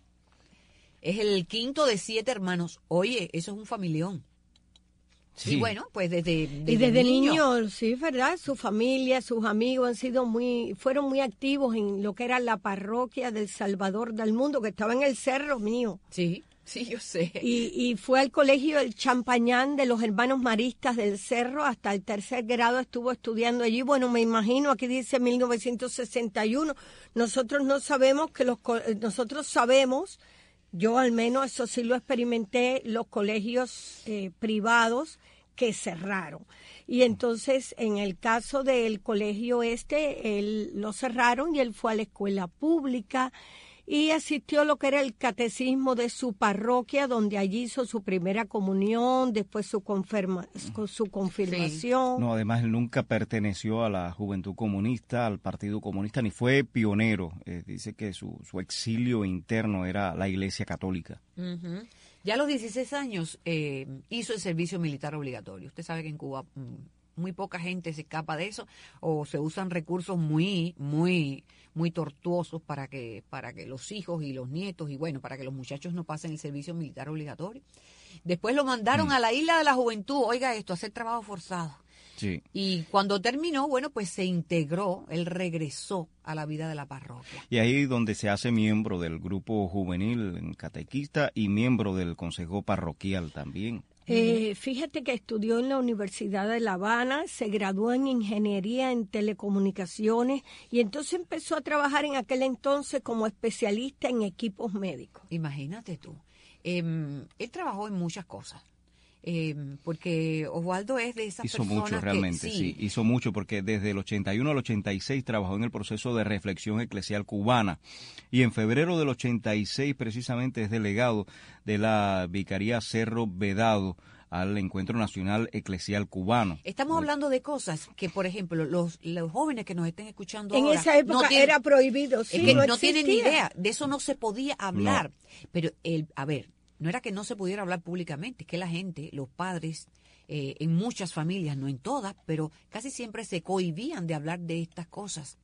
Es el quinto de siete hermanos. Oye, eso es un familión. Sí. Y bueno, pues desde, desde y desde niño. niño, sí, ¿verdad? Su familia, sus amigos han sido muy, fueron muy activos en lo que era la parroquia del Salvador del Mundo, que estaba en el cerro mío. Sí, sí, yo sé. Y, y fue al colegio El Champañán de los hermanos maristas del Cerro, hasta el tercer grado estuvo estudiando allí. Bueno, me imagino, aquí dice mil novecientos sesenta y uno. Nosotros no sabemos que los, nosotros sabemos... Yo al menos eso sí lo experimenté, los colegios eh, privados que cerraron. Y entonces en el caso del colegio este, él lo cerraron y él fue a la escuela pública y asistió a lo que era el catecismo de su parroquia, donde allí hizo su primera comunión, después su, confirma, su confirmación. Sí. No, además él nunca perteneció a la Juventud Comunista, al Partido Comunista, ni fue pionero. Eh, dice que su, su exilio interno era la Iglesia Católica. Uh-huh. Ya a los dieciséis años eh, hizo el servicio militar obligatorio. Usted sabe que en Cuba muy poca gente se escapa de eso, o se usan recursos muy, muy... muy tortuosos para que para que los hijos y los nietos y bueno, para que los muchachos no pasen el servicio militar obligatorio. Después lo mandaron mm. a la Isla de la Juventud, oiga esto, a hacer trabajo forzado. Sí. Y cuando terminó, bueno, pues se integró, él regresó a la vida de la parroquia. Y ahí donde se hace miembro del grupo juvenil catequista y miembro del consejo parroquial también. Eh, fíjate que estudió en la Universidad de La Habana, se graduó en Ingeniería en Telecomunicaciones y entonces empezó a trabajar en aquel entonces como especialista en equipos médicos. Imagínate tú, eh, él trabajó en muchas cosas. Eh, porque Osvaldo es de esas hizo personas mucho realmente, que, sí. sí, hizo mucho porque desde el ochenta y uno al ochenta y seis trabajó en el proceso de reflexión eclesial cubana y en febrero del ochenta y seis precisamente es delegado de la Vicaría Cerro Vedado al Encuentro Nacional Eclesial Cubano. Estamos hablando de cosas que, por ejemplo, los, los jóvenes que nos estén escuchando en ahora... En esa época no tienen, era prohibido, sí, es que no, no tienen ni idea, de eso no se podía hablar. No. Pero, el, a ver... No era que no se pudiera hablar públicamente, es que la gente, los padres, eh, en muchas familias, no en todas, pero casi siempre se cohibían de hablar de estas cosas.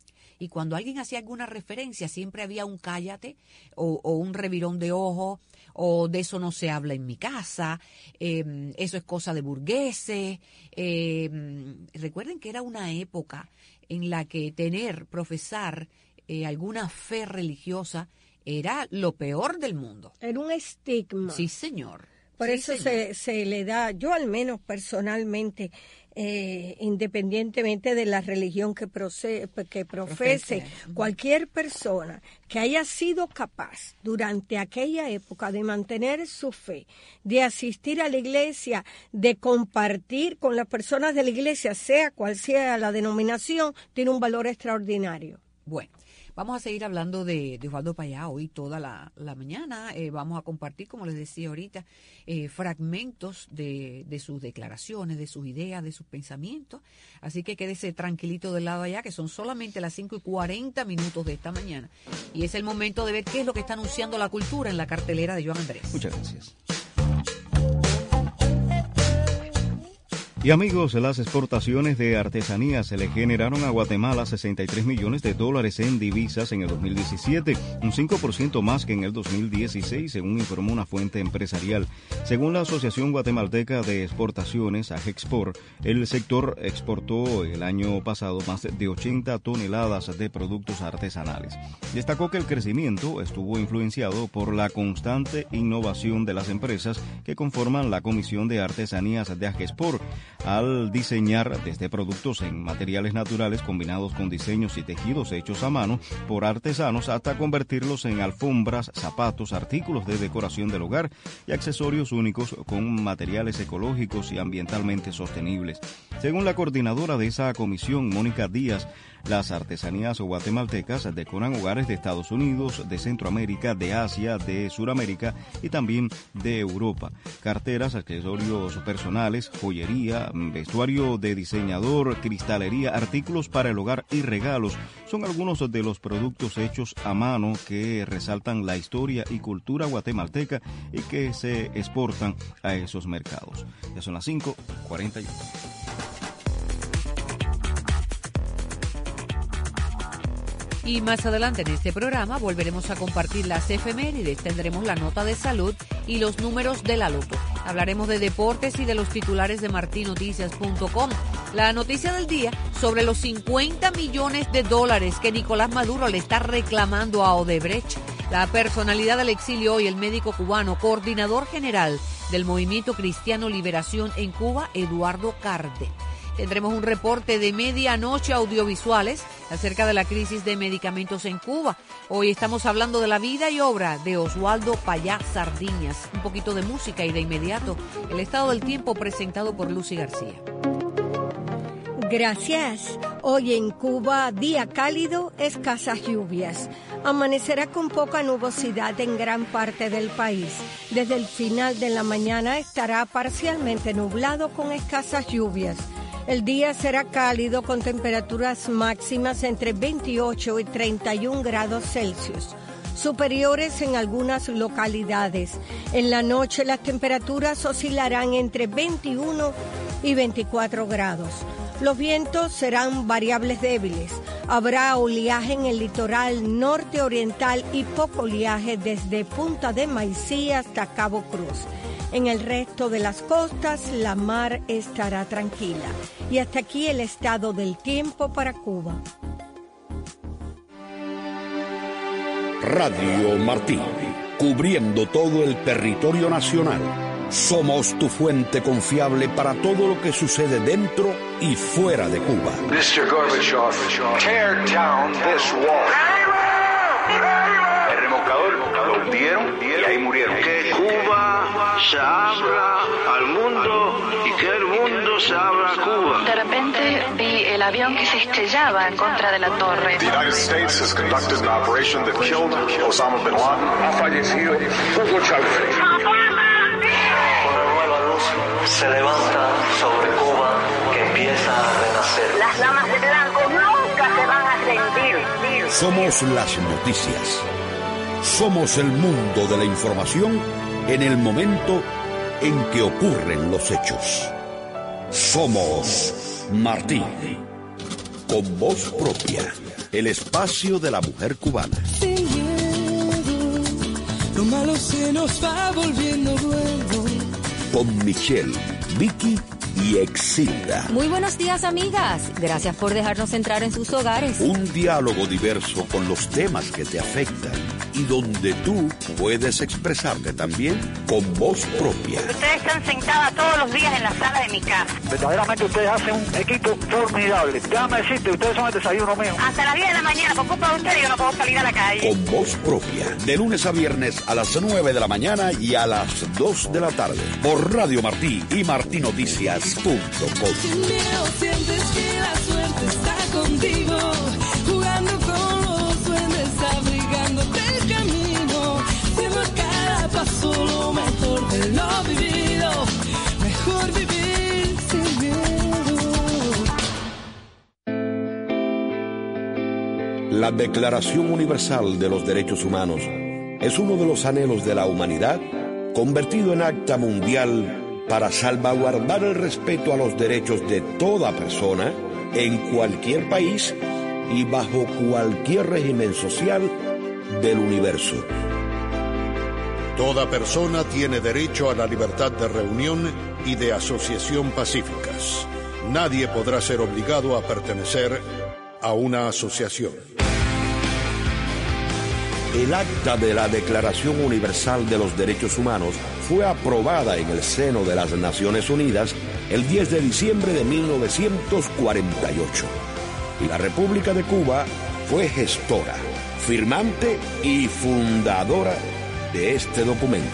Y cuando alguien hacía alguna referencia, siempre había un cállate o, o un revirón de ojo, o de eso no se habla en mi casa, eh, eso es cosa de burgueses. Eh, recuerden que era una época en la que tener, profesar eh, alguna fe religiosa era lo peor del mundo. Era un estigma. Sí, señor. Por sí, eso señor. Se, se le da, yo al menos personalmente, eh, independientemente de la religión que, proce- que profese, cualquier persona que haya sido capaz durante aquella época de mantener su fe, de asistir a la iglesia, de compartir con las personas de la iglesia, sea cual sea la denominación, tiene un valor extraordinario. Bueno. Vamos a seguir hablando de, de Oswaldo Payá hoy toda la, la mañana. Eh, vamos a compartir, como les decía ahorita, eh, fragmentos de, de sus declaraciones, de sus ideas, de sus pensamientos. Así que quédese tranquilito del lado allá, que son solamente las cinco y cuarenta minutos de esta mañana. Y es el momento de ver qué es lo que está anunciando la cultura en la cartelera de Joan Andrés. Muchas gracias. Y amigos, las exportaciones de artesanías se le generaron a Guatemala sesenta y tres millones de dólares en divisas en el dos mil diecisiete, un cinco por ciento más que en el dos mil dieciséis, según informó una fuente empresarial. Según la Asociación Guatemalteca de Exportaciones, AGEXPOR, el sector exportó el año pasado más de ochenta toneladas de productos artesanales. Destacó que el crecimiento estuvo influenciado por la constante innovación de las empresas que conforman la Comisión de Artesanías de AGEXPOR, al diseñar desde productos en materiales naturales combinados con diseños y tejidos hechos a mano por artesanos hasta convertirlos en alfombras, zapatos, artículos de decoración del hogar y accesorios únicos con materiales ecológicos y ambientalmente sostenibles. Según la coordinadora de esa comisión, Mónica Díaz, las artesanías guatemaltecas decoran hogares de Estados Unidos, de Centroamérica, de Asia, de Suramérica y también de Europa. Carteras, accesorios personales, joyería, vestuario de diseñador, cristalería, artículos para el hogar y regalos son algunos de los productos hechos a mano que resaltan la historia y cultura guatemalteca y que se exportan a esos mercados. Ya son las cinco cuarenta y uno. Y más adelante en este programa volveremos a compartir las efemérides, tendremos la nota de salud y los números de la loto. Hablaremos de deportes y de los titulares de martin noticias punto com. La noticia del día sobre los cincuenta millones de dólares que Nicolás Maduro le está reclamando a Odebrecht. La personalidad del exilio hoy, el médico cubano, coordinador general del Movimiento Cristiano Liberación en Cuba, Eduardo Carde. Tendremos un reporte de medianoche audiovisuales acerca de la crisis de medicamentos en Cuba. Hoy estamos hablando de la vida y obra de Oswaldo Payá Sardiñas. Un poquito de música y de inmediato el estado del tiempo presentado por Lucy García. Gracias. Hoy en Cuba, día cálido, escasas lluvias. Amanecerá con poca nubosidad en gran parte del país. Desde el final de la mañana estará parcialmente nublado con escasas lluvias. El día será cálido con temperaturas máximas entre veintiocho y treinta y un grados Celsius, superiores en algunas localidades. En la noche las temperaturas oscilarán entre veintiuno y veinticuatro grados. Los vientos serán variables débiles. Habrá oleaje en el litoral norte oriental y poco oleaje desde Punta de Maicí hasta Cabo Cruz. En el resto de las costas, la mar estará tranquila. Y hasta aquí el estado del tiempo para Cuba. Radio Martí, cubriendo todo el territorio nacional. Somos tu fuente confiable para todo lo que sucede dentro y fuera de Cuba. mister Gorbachev, tear down this wall. El remolcador lo hundieron y ahí murieron. Que Cuba se abra al mundo y que el mundo se abra a Cuba. De repente vi el avión que se estrellaba en contra de la torre. The United States has conducted an operation that killed Osama bin Laden. Ha fallecido Hugo Chávez. Una nueva luz se levanta sobre Cuba que empieza a renacer. Las damas de blanco nunca se van a rendir. Somos las noticias. Somos el mundo de la información en el momento en que ocurren los hechos. Somos Martí, con voz propia, el espacio de la mujer cubana. Lo malo se nos va volviendo bueno. Con Michelle, Vicky y Exilda. Muy buenos días, amigas. Gracias por dejarnos entrar en sus hogares. Un diálogo diverso con los temas que te afectan. y donde tú puedes expresarte también con voz propia. Ustedes están sentadas todos los días en la sala de mi casa. Verdaderamente ustedes hacen un equipo formidable. Déjame decirte, ustedes son el desayuno mío. Hasta las diez de la mañana, por culpa de ustedes, yo no puedo salir a la calle. Con voz propia, de lunes a viernes a las nueve de la mañana y a las dos de la tarde, por Radio Martí y martí noticias punto com. Sin miedo sientes que la suerte está contigo, jugando con los duendes, abrigándote el camino, siendo a cada paso lo mejor de lo vivido, mejor vivir sin miedo. La Declaración Universal de los Derechos Humanos es uno de los anhelos de la humanidad convertido en acta mundial para salvaguardar el respeto a los derechos de toda persona en cualquier país y bajo cualquier régimen social del universo. Toda persona tiene derecho a la libertad de reunión y de asociación pacíficas. Nadie podrá ser obligado a pertenecer a una asociación. El acta de la Declaración Universal de los Derechos Humanos fue aprobada en el seno de las Naciones Unidas el diez de diciembre de mil novecientos cuarenta y ocho. Y la República de Cuba fue gestora, firmante y fundadora de este documento.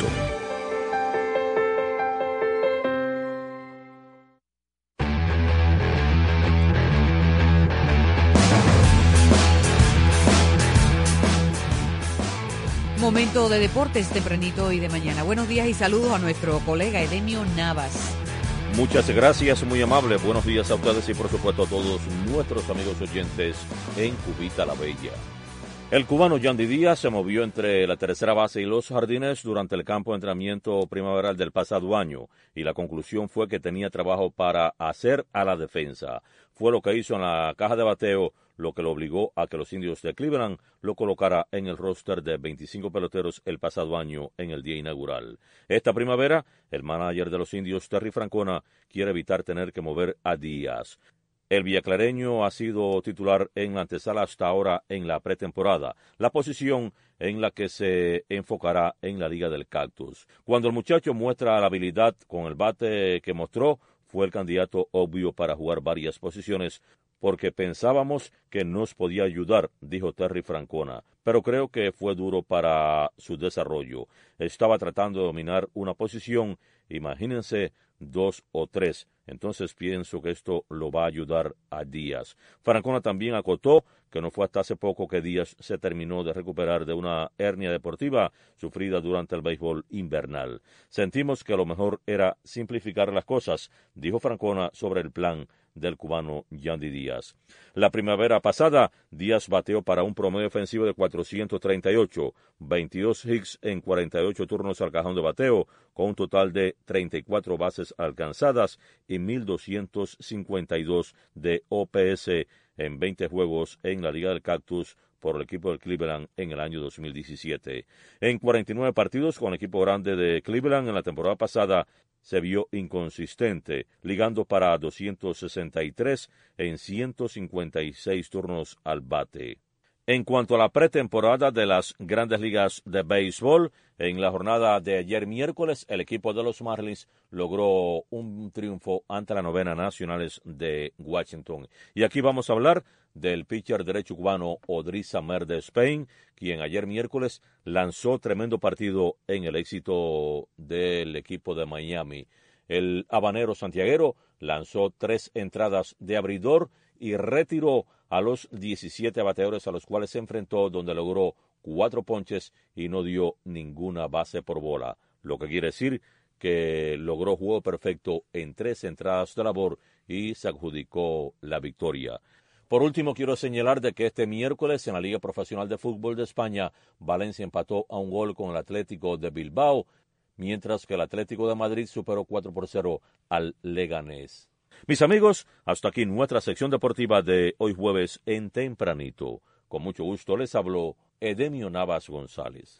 Momento de deportes tempranito y de mañana. Buenos días y saludos a nuestro colega Edemio Navas. Muchas gracias, muy amable. Buenos días a ustedes y por supuesto a todos nuestros amigos oyentes en Cubita la Bella. El cubano Yandy Díaz se movió entre la tercera base y los jardines durante el campo de entrenamiento primaveral del pasado año y la conclusión fue que tenía trabajo para hacer a la defensa. Fue lo que hizo en la caja de bateo, lo que lo obligó a que los indios de Cleveland lo colocara en el roster de veinticinco peloteros el pasado año en el día inaugural. Esta primavera, el manager de los indios, Terry Francona, quiere evitar tener que mover a Díaz. El villaclareño ha sido titular en la antesala hasta ahora en la pretemporada, la posición en la que se enfocará en la Liga del Cactus. Cuando el muchacho muestra la habilidad con el bate que mostró, fue el candidato obvio para jugar varias posiciones, porque pensábamos que nos podía ayudar, dijo Terry Francona, pero creo que fue duro para su desarrollo. Estaba tratando de dominar una posición, imagínense dos o tres, entonces pienso que esto lo va a ayudar a Díaz. Francona también acotó que no fue hasta hace poco que Díaz se terminó de recuperar de una hernia deportiva sufrida durante el béisbol invernal. Sentimos que lo mejor era simplificar las cosas, dijo Francona sobre el plan del cubano Yandy Díaz. La primavera pasada, Díaz bateó para un promedio ofensivo de cuatrocientos treinta y ocho, veintidós hits en cuarenta y ocho turnos al cajón de bateo, con un total de treinta y cuatro bases alcanzadas y mil doscientos cincuenta y dos de O P S en veinte juegos en la Liga del Cactus por el equipo de Cleveland en el año dos mil diecisiete. En cuarenta y nueve partidos con el equipo grande de Cleveland en la temporada pasada, se vio inconsistente, ligando para doscientos sesenta y tres en ciento cincuenta y seis turnos al bate. En cuanto a la pretemporada de las Grandes Ligas de Béisbol, en la jornada de ayer miércoles, el equipo de los Marlins logró un triunfo ante la Novena Nacionales de Washington. Y aquí vamos a hablar del pitcher derecho cubano Odriz Samer de Spain, quien ayer miércoles lanzó tremendo partido en el éxito del equipo de Miami. El habanero santiaguero lanzó tres entradas de abridor y retiró a los diecisiete bateadores a los cuales se enfrentó, donde logró cuatro ponches y no dio ninguna base por bola, lo que quiere decir que logró juego perfecto en tres entradas de labor y se adjudicó la victoria. Por último, quiero señalar de que este miércoles en la Liga Profesional de Fútbol de España, Valencia empató a un gol con el Atlético de Bilbao, mientras que el Atlético de Madrid superó cuatro por cero al Leganés. Mis amigos, hasta aquí nuestra sección deportiva de hoy jueves en Tempranito. Con mucho gusto les habló Edemio Navas González.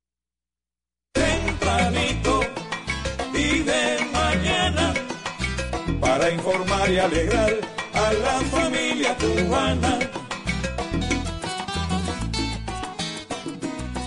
Tempranito y de mañana, para informar y alegrar a la familia cubana.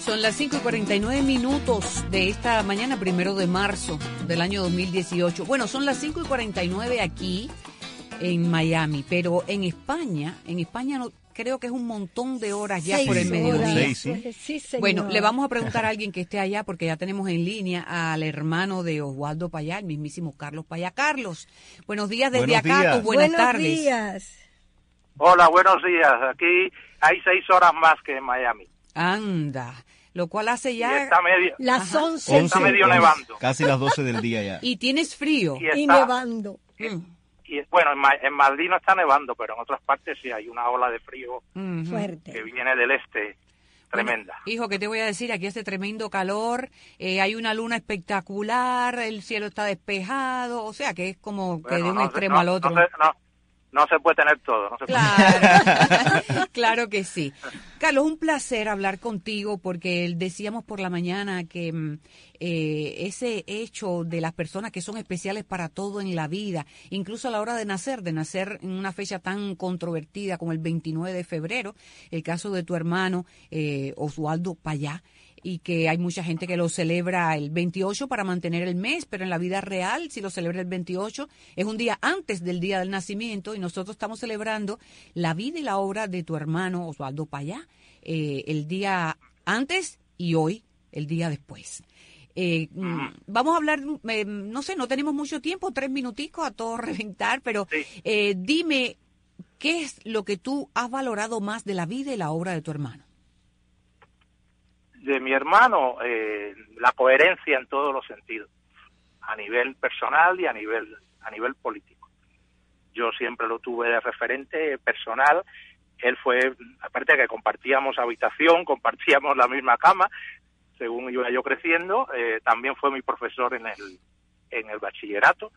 Son las cinco y cuarenta y nueve minutos de esta mañana, primero de marzo del año dos mil dieciocho. Bueno, son las cinco y cuarenta y nueve aquí en Miami, pero en España, en España no, creo que es un montón de horas ya Seis por el mediodía. Seis, ¿sí? Sí, señor. Bueno, le vamos a preguntar a alguien que esté allá, porque ya tenemos en línea al hermano de Oswaldo Payá, el mismísimo Carlos Payá. Carlos, buenos días desde Buenos acá, días. tus buenas Buenos tardes. días. Hola, buenos días. Aquí hay seis horas más que en Miami. Anda, lo cual hace ya... Y está medio, Las Ajá. once. está medio once, nevando. Casi las doce del día ya. Y tienes frío. Y, está, Y nevando. Mm. y bueno, en, Ma- en Madrid no está nevando, pero en otras partes sí hay una ola de frío Ujú. Fuerte. que viene del este tremenda. Bueno, hijo, ¿qué te voy a decir? Aquí hace tremendo calor, eh, hay una luna espectacular, el cielo está despejado, o sea que es como que Bueno, de un no se- extremo no- al otro. No se, no, no se puede tener todo. No se puede Claro, claro que sí. Carlos, un placer hablar contigo porque decíamos por la mañana que mm, eh, ese hecho de las personas que son especiales para todo en la vida, incluso a la hora de nacer, de nacer en una fecha tan controvertida como el veintinueve de febrero, el caso de tu hermano eh, Oswaldo Payá, y que hay mucha gente que lo celebra el veintiocho para mantener el mes, pero en la vida real, si lo celebra el veintiocho, es un día antes del día del nacimiento y nosotros estamos celebrando la vida y la obra de tu hermano Oswaldo Payá, eh, el día antes y hoy, el día después. Eh, mm, vamos a hablar, eh, no sé, no tenemos mucho tiempo, tres minuticos a todo reventar, pero eh, dime, ¿qué es lo que tú has valorado más de la vida y la obra de tu hermano? De mi hermano, eh, la coherencia en todos los sentidos, a nivel personal y a nivel a nivel político. Yo siempre lo tuve de referente personal. Él fue, aparte de que compartíamos habitación, compartíamos la misma cama, según iba yo creciendo, eh, también fue mi profesor en el en el bachillerato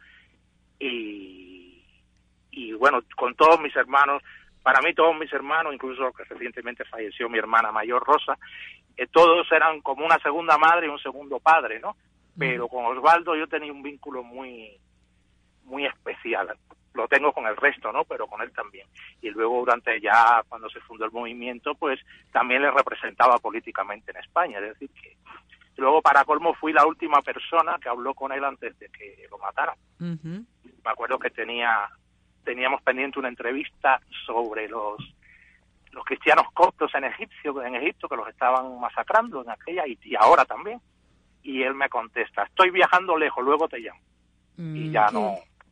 y y bueno, con todos mis hermanos, para mí todos mis hermanos, incluso que recientemente falleció mi hermana mayor Rosa, eh, todos eran como una segunda madre y un segundo padre, ¿no? Pero con Oswaldo yo tenía un vínculo muy muy especial. Lo tengo con el resto, ¿no? Pero con él también. Y luego durante ya, cuando se fundó el movimiento, pues también le representaba políticamente en España. Es decir, que luego para colmo fui la última persona que habló con él antes de que lo mataran. Uh-huh. Me acuerdo que tenía teníamos pendiente una entrevista sobre los los cristianos coptos en Egipto, en Egipto que los estaban masacrando en aquella y, y ahora también. Y él me contesta, estoy viajando lejos, luego te llamo. Mm, y ya no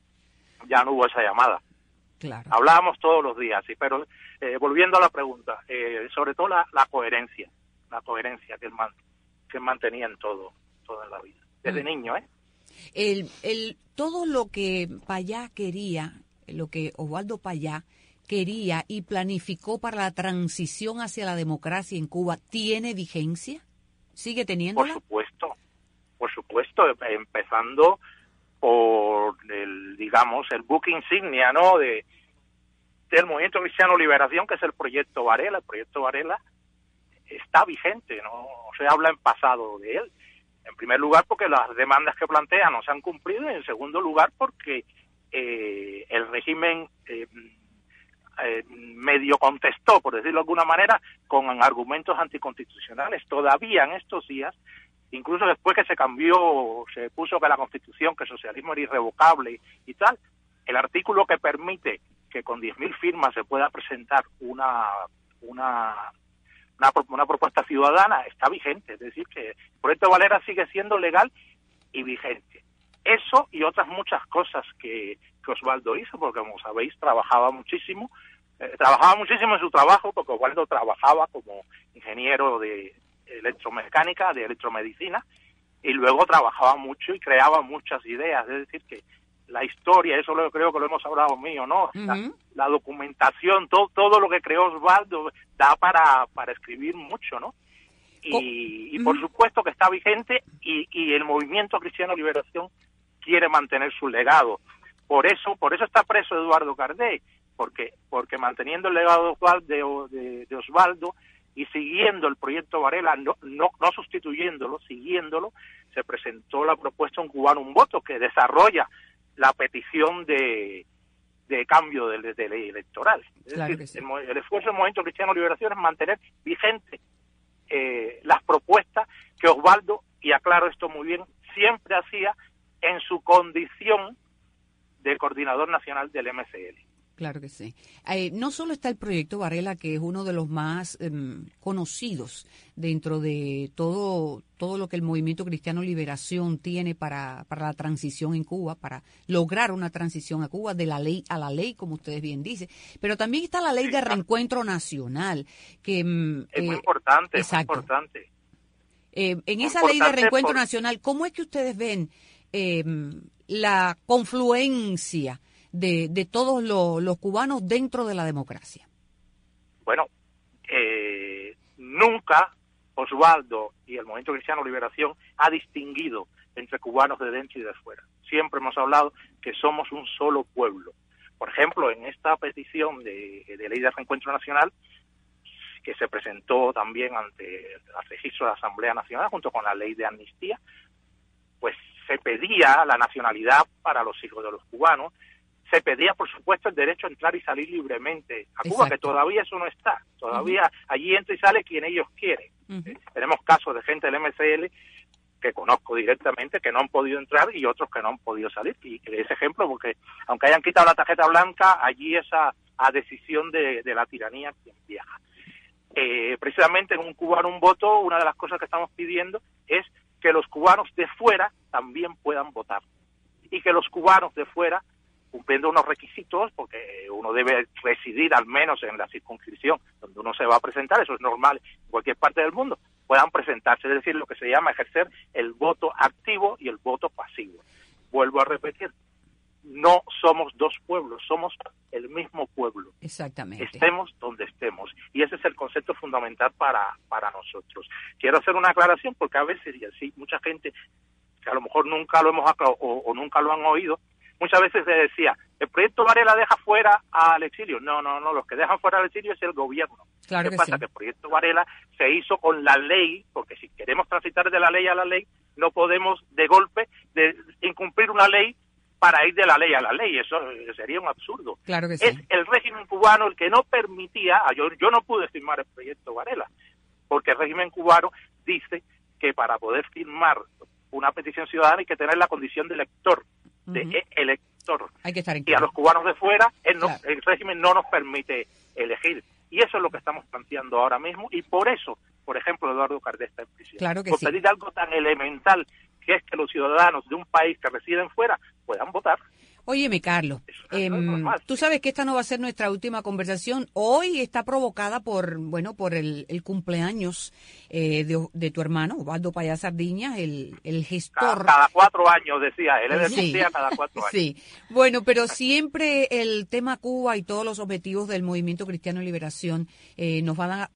ya no hubo esa llamada. Claro. Hablábamos todos los días, sí, pero eh, volviendo a la pregunta, eh, sobre todo la, la coherencia, la coherencia que él, man, que él mantenía en todo, todo en la vida, desde mm. niño, ¿eh? El, el, todo lo que Payá quería, lo que Oswaldo Payá quería y planificó para la transición hacia la democracia en Cuba, ¿tiene vigencia? ¿Sigue teniéndola? Por supuesto, por supuesto, empezando por el, digamos, el buque insignia, ¿no?, de del Movimiento Cristiano Liberación, que es el Proyecto Varela. El Proyecto Varela está vigente, no se habla en pasado de él. En primer lugar, porque las demandas que plantea no se han cumplido, y en segundo lugar, porque eh, el régimen eh, eh, medio contestó, por decirlo de alguna manera, con argumentos anticonstitucionales. Todavía en estos días, incluso después que se cambió, se puso que la Constitución, que el socialismo era irrevocable y, y tal, el artículo que permite que con diez mil firmas se pueda presentar una una Una, una propuesta ciudadana está vigente, es decir, que el Proyecto Varela sigue siendo legal y vigente. Eso y otras muchas cosas que, que Oswaldo hizo, porque como sabéis, trabajaba muchísimo, eh, trabajaba muchísimo en su trabajo, porque Oswaldo trabajaba como ingeniero de electromecánica, de electromedicina, y luego trabajaba mucho y creaba muchas ideas, es decir, que la historia, eso lo, creo que lo hemos hablado mío, ¿no? Uh-huh. La, la documentación, todo todo lo que creó Oswaldo da para, para escribir mucho, ¿no? Y, oh. y por uh-huh. supuesto que está vigente y, y el Movimiento Cristiano Liberación quiere mantener su legado. Por eso por eso está preso Eduardo Cardé, porque porque manteniendo el legado de Oswaldo, de, de Oswaldo y siguiendo el Proyecto Varela, no, no, no sustituyéndolo, siguiéndolo, se presentó la propuesta Un Cubano, Un Voto, que desarrolla la petición de, de cambio de, de ley electoral. Es claro decir, sí. el, el esfuerzo del Movimiento Cristiano Liberación es mantener vigente eh, las propuestas que Osvaldo, y aclaro esto muy bien, siempre hacía en su condición de coordinador nacional del M C L. Claro que sí. Eh, no solo está el proyecto Varela, que es uno de los más eh, conocidos dentro de todo todo lo que el Movimiento Cristiano Liberación tiene para, para la transición en Cuba, para lograr una transición a Cuba de la ley a la ley, como ustedes bien dicen. Pero también está la ley sí, de claro. reencuentro nacional, que es eh, muy importante, es muy importante. Eh, en esa importante ley de reencuentro por... nacional, ¿cómo es que ustedes ven eh, la confluencia de, de todos los, los cubanos dentro de la democracia? Bueno, eh, nunca Osvaldo y el Movimiento Cristiano Liberación ha distinguido entre cubanos de dentro y de fuera. Siempre hemos hablado que somos un solo pueblo. Por ejemplo, en esta petición de, de ley de reencuentro nacional, que se presentó también ante el registro de la Asamblea Nacional junto con la ley de amnistía, pues se pedía la nacionalidad para los hijos de los cubanos, se pedía, por supuesto, el derecho a entrar y salir libremente a Cuba, Exacto. que todavía eso no está. Todavía uh-huh. allí entra y sale quien ellos quieren. Uh-huh. Eh, tenemos casos de gente del M C L que conozco directamente que no han podido entrar y otros que no han podido salir. Y ese ejemplo, porque aunque hayan quitado la tarjeta blanca, allí es a, a decisión de, de la tiranía quien viaja. Eh, precisamente en un cubano un voto, una de las cosas que estamos pidiendo es que los cubanos de fuera también puedan votar. Y que los cubanos de fuera, cumpliendo unos requisitos, porque uno debe residir al menos en la circunscripción donde uno se va a presentar, eso es normal en cualquier parte del mundo, puedan presentarse, es decir, lo que se llama ejercer el voto activo y el voto pasivo. Vuelvo a repetir, no somos dos pueblos, somos el mismo pueblo. Exactamente. Estemos donde estemos. Y ese es el concepto fundamental para, para nosotros. Quiero hacer una aclaración porque a veces, y así mucha gente que a lo mejor nunca lo hemos o, o nunca lo han oído, muchas veces se decía, el proyecto Varela deja fuera al exilio. No, no, no, los que dejan fuera al exilio es el gobierno. Claro ¿Qué que pasa? sí. Que el proyecto Varela se hizo con la ley, porque si queremos transitar de la ley a la ley, no podemos de golpe de incumplir una ley para ir de la ley a la ley, eso sería un absurdo. Claro que sí. Es el régimen cubano el que no permitía, yo, yo no pude firmar el proyecto Varela, porque el régimen cubano dice que para poder firmar una petición ciudadana hay que tener la condición de elector, de uh-huh. elector. Hay que estar en y a los cubanos de fuera, el, no, claro. el régimen no nos permite elegir. Y eso es lo que estamos planteando ahora mismo, y por eso, por ejemplo, Eduardo Cardés está en prisión. Claro que por sí. pedir algo tan elemental, que es que los ciudadanos de un país que residen fuera puedan votar. Óyeme, Carlos, eh, tú sabes que esta no va a ser nuestra última conversación. Hoy está provocada por, bueno, por el, el cumpleaños eh, de, de tu hermano, Osvaldo Payá Sardiñas, el, el gestor. Cada, cada cuatro años, decía él, él sí. decía cada cuatro años. Sí, bueno, pero siempre el tema Cuba y todos los objetivos del Movimiento Cristiano de Liberación eh, nos van a